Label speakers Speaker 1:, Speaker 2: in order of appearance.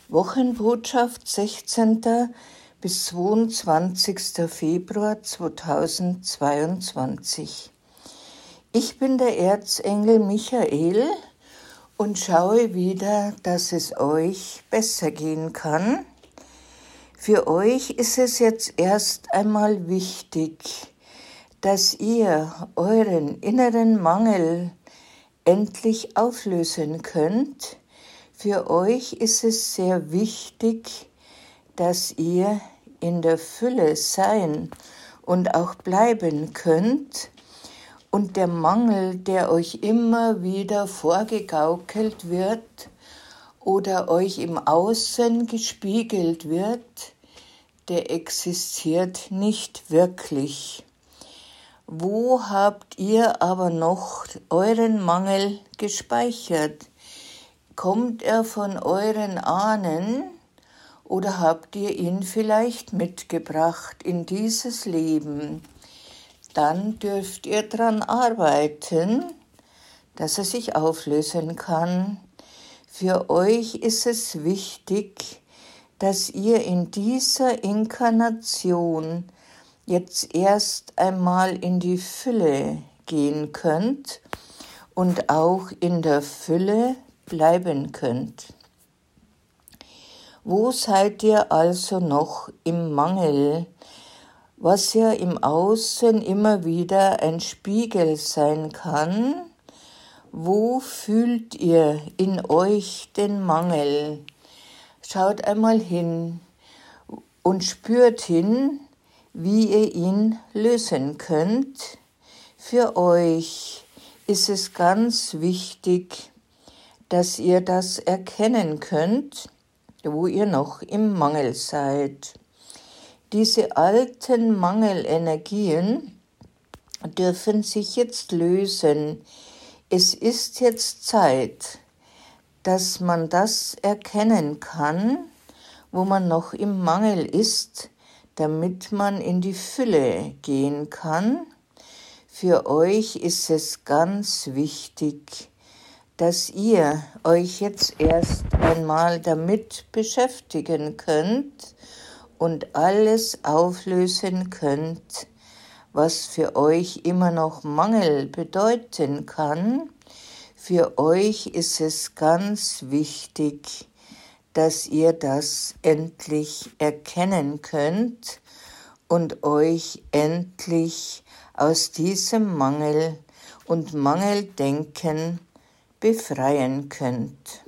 Speaker 1: Wochenbotschaft 16. bis 22. Februar 2022. Ich bin der Erzengel Michael und schaue wieder, dass es euch besser gehen kann. Für euch ist es jetzt erst einmal wichtig, dass ihr euren inneren Mangel endlich auflösen könnt. Für euch ist es sehr wichtig, dass ihr in der Fülle sein und auch bleiben könnt und der Mangel, der euch immer wieder vorgegaukelt wird oder euch im Außen gespiegelt wird, der existiert nicht wirklich. Wo habt ihr aber noch euren Mangel gespeichert? Kommt er von euren Ahnen oder habt ihr ihn vielleicht mitgebracht in dieses Leben? Dann dürft ihr dran arbeiten, dass er sich auflösen kann. Für euch ist es wichtig, dass ihr in dieser Inkarnation jetzt erst einmal in die Fülle gehen könnt und auch in der Fülle bleiben könnt. Wo seid ihr also noch im Mangel, was ja im Außen immer wieder ein Spiegel sein kann? Wo fühlt ihr in euch den Mangel? Schaut einmal hin und spürt hin, wie ihr ihn lösen könnt. Für euch ist es ganz wichtig, dass ihr das erkennen könnt, wo ihr noch im Mangel seid. Diese alten Mangelenergien dürfen sich jetzt lösen. Es ist jetzt Zeit, dass man das erkennen kann, wo man noch im Mangel ist, damit man in die Fülle gehen kann. Für euch ist es ganz wichtig, dass ihr euch jetzt erst einmal damit beschäftigen könnt und alles auflösen könnt, was für euch immer noch Mangel bedeuten kann. Für euch ist es ganz wichtig, dass ihr das endlich erkennen könnt und euch endlich aus diesem Mangel und Mangeldenken befreien könnt.